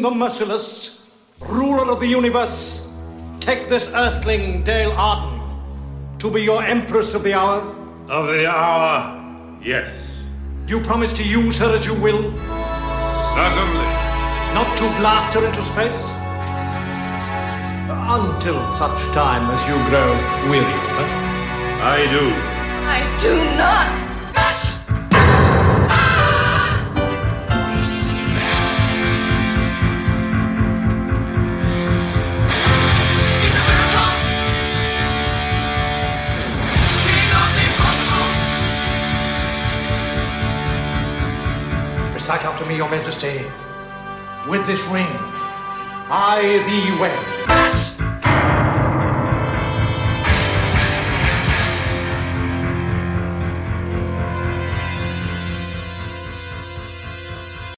the merciless, ruler of the universe, take this earthling, Dale Arden, to be your empress of the hour? Of the hour, yes. Do you promise to use her as you will? Certainly. Not to blast her into space? Until such time as you grow weary of her? I do. I do not! Recite after me, your majesty. With this ring, I thee wed.